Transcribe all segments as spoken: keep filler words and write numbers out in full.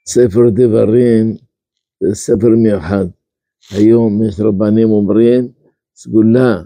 ספר דברים זה ספר מיוחד. היום יש רבנים אומרים, סגולה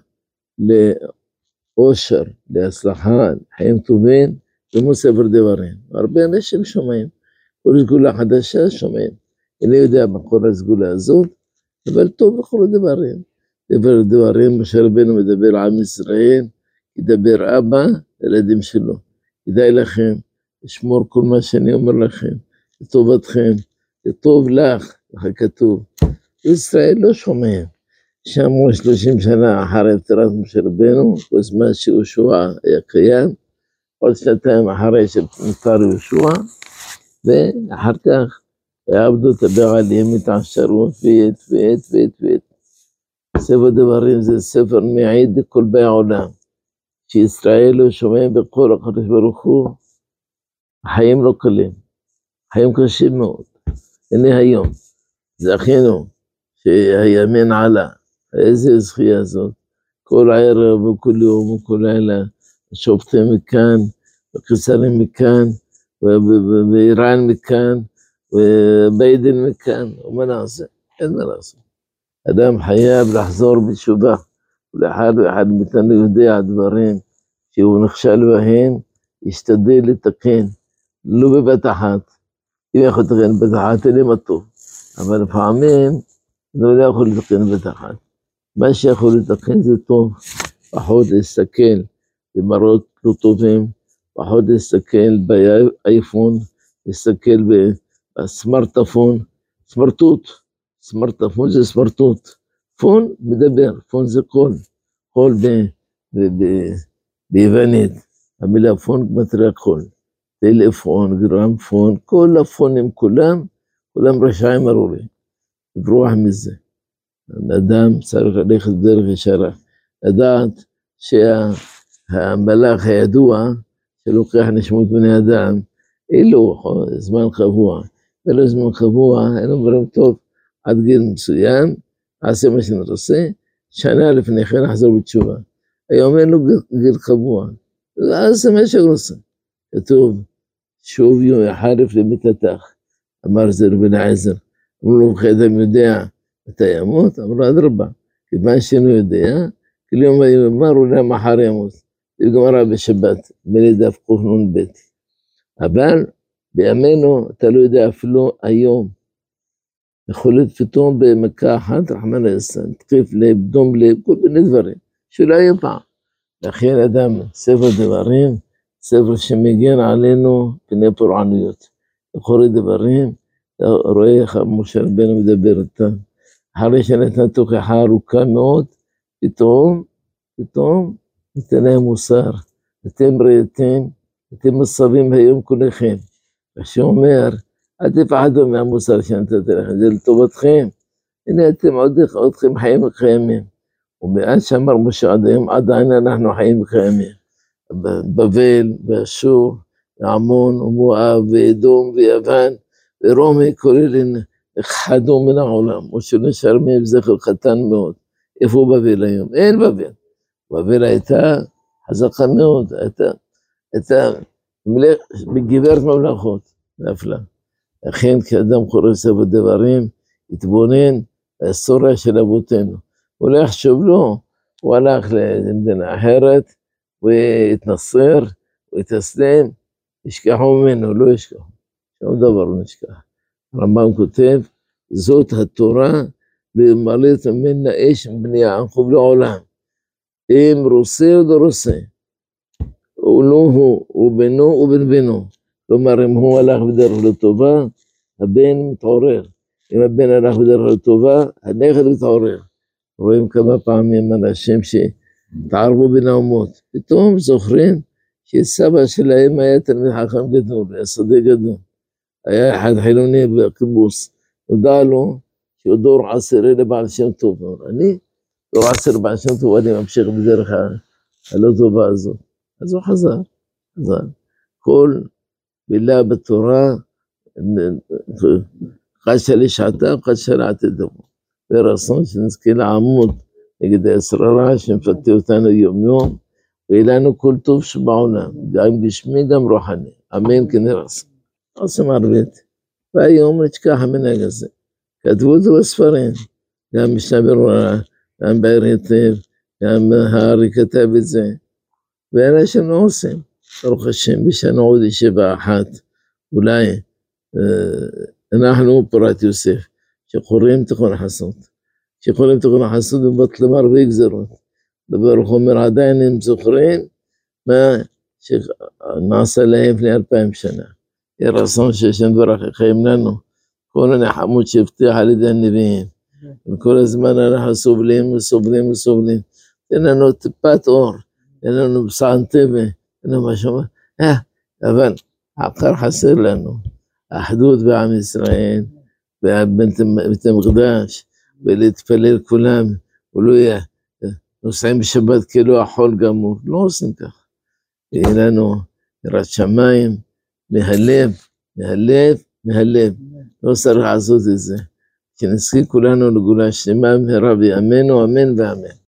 לאושר, להצלחה, חיים טובים, כמו ספר דברים. הרבה אנשים שומעים, כל סגולה חדשה שומעים. אני יודע מה כל הסגולה הזאת, אבל טוב בכל הדברים. ספר דברים, משה רבנו מדבר עם ישראל, ידבר אבא לילדים שלו. כדאי לכם, לשמור כל מה שאני אומר לכם, לטובתכם, לטוב לך, לך כתוב. ישראל לא שומע, שאמרו שלושים שנה אחרי פטירת משה רבנו, בזמן שיהושע היה קיים, עוד שנתיים אחרי שנפטר יהושע, ואחר כך יעבדו את הבעלים, התעשרו, ואת ואת ואת ואת. ספר דברים זה ספר מעיד לכל באי העולם, שישראל לא שומע בכל הקדוש ברוך הוא, החיים לא קלים, חיים קשים מאוד. הנה היום, זכינו שהימין עלה, איזה זכייה זאת, כל ערב וכל יום וכל לילה, שופטים מכאן, וקיסרים מכאן, ואיראן מכאן, וביידן מכאן, ומה נעשה? אין מה לעשות. אדם חייב לחזור בתשובה, ולאחד ואחד מאיתנו יודע דברים שהוא נכשל בהם, ישתדל לתקן, לא בבת אחת. אם יכול לתקן בבת אחת, אין מה טוב. אבל לפעמים, אני לא יכול לתקן בבת אחת. מה שיכול לתקן זה טוב, פחות להסתכל במראות לא טובים, פחות להסתכל באייפון, להסתכל בסמרטפון, סמרטוט, סמרטפון זה סמרטוט, פון מדבר, פון זה קול, קול ביוונית, המילה פון מטריע קול, טלפון, גרמפון, כל הפונים כולם, כולם רשעים ארורים, ברוח מזה. האדם צריך ללכת דרך ישרה, לדעת שהמלאך הידוע, שלוקח נשמות בני אדם, אילו זמן קבוע, ולא זמן קבוע, אין אומרים טוב, עד גיל מסוים, עשה מה שאני רוצה, שנה לפני כן נחזור בתשובה. היום אין לו גיל קבוע, עשה מה שאני רוצה. כתוב, שוב יום יחרף למיתתך, אמר זה רבי אליעזר, אמרו לו, אדם יודע מתי ימות, אמרו אדרבה, כיוון שאינו יודע, כל יום ויאמר אולי מחר ימות, זה גמרא בשבת, בלי דף קנ"ב. אבל בימינו אתה לא יודע אפילו היום, יכול להיות פתאום במכה אחת, רחמנא ליצלן, תקיף לב, דום לב, כל מיני דברים, שאולי יהיה פעם. לכן אדם, ספר דברים, ספר שמגן עלינו פני פורענויות. בכל דברים, אתה רואה איך משה רבנו מדבר איתם. אחרי שנתן תוכחה ארוכה מאוד, פתאום, פתאום, ניתן להם מוסר. אתם ראיתם, אתם מסבים היום כולכם. ושאומר, אל תפחדו מהמוסר שנתת לכם, זה לטובתכם. הנה אתם עוד אתכם חיים וקיימים. ומאז שאמר משה עד היום, עדיין אנחנו חיים וקיימים. בבל, ואשור, ועמון, ומואב, ואדום, ויוון, ורומי, כולל נכחדו מן העולם, או שנשאר מהם זכר קטן מאוד. איפה בבל היום? אין בבל. בבל הייתה חזקה מאוד, הייתה, הייתה גברת ממלכות, נפלה. לכן כאדם קורא ספר דברים, התבונן בהיסטוריה של אבותינו. הוא לא יחשוב לו, הוא הלך למדינה אחרת, והתנסר, והתאסלם, ישכחו ממנו, לא ישכחו. שום דבר לא נשכח. הרמב"ם כותב, זאת התורה, למלאת ממנה אש בני יעקב לעולם. אם רוצה או לא רוצה, או לא הוא, ובנו ובן בנו. כלומר, אם הוא הלך בדרך לטובה, הבן מתעורר. אם הבן הלך בדרך לטובה, הנכד מתעורר. רואים כמה פעמים אנשים שתערבו בין האומות. פתאום זוכרים שסבא שלהם היה תלמיד חכם גדול, היה שדה גדול. היה אחד חילוני בקיבוץ. נודע לו שהוא דור עשירי לבעל שם טוב. אני דור עשיר לבעל שם טוב, אני ממשיך בדרך הלא טובה הזאת. אז הוא חזר, חזר. כל מילה בתורה, חדשה לשעתה, חדשה לעתידו. ורצון שנזכה לעמוד נגד השררה שמפתה אותנו יום יום, ויהיה לנו כל טוב שבעולם, גם גשמי, גם רוחני. אמן כן ירצה. עושים ערבית. והיום נשכח המנהג הזה. כתבו אותו בספרים, גם משנה ברורה, גם באר היטב, גם הארי כתב את זה, ואלה שלא עושים, ברוך השם, בשנה עוד ישיבה אחת, אולי אנחנו פורת יוסף, שקוראים תכון חסות, שקוראים תכון חסות ובטלם הרבה גזרות, ברוך אומר עדיין הם זוכרים, מה שנעשה להם לפני אלפיים שנה. יהיה רצון שהשם דברך יחיים לנו, כל הנחמות שהבטיח על ידי הנביאים, וכל הזמן אנחנו סובלים וסובלים וסובלים, אין לנו טיפת אור, אין לנו בשען טבע, אין לנו משהו, אה, אבל העיקר חסר לנו, האחדות בעם ישראל, בבית המקדש, ולהתפלל כולם, ולא יהיה, נוסעים בשבת כאילו החול גמור, לא עושים כך. יהיה לנו יראת שמיים, מהלב, מהלב, מהלב, לא צריך לעשות את זה, שנזכיר כולנו לגאולה שלמה במהרה בימינו, אמן ואמן.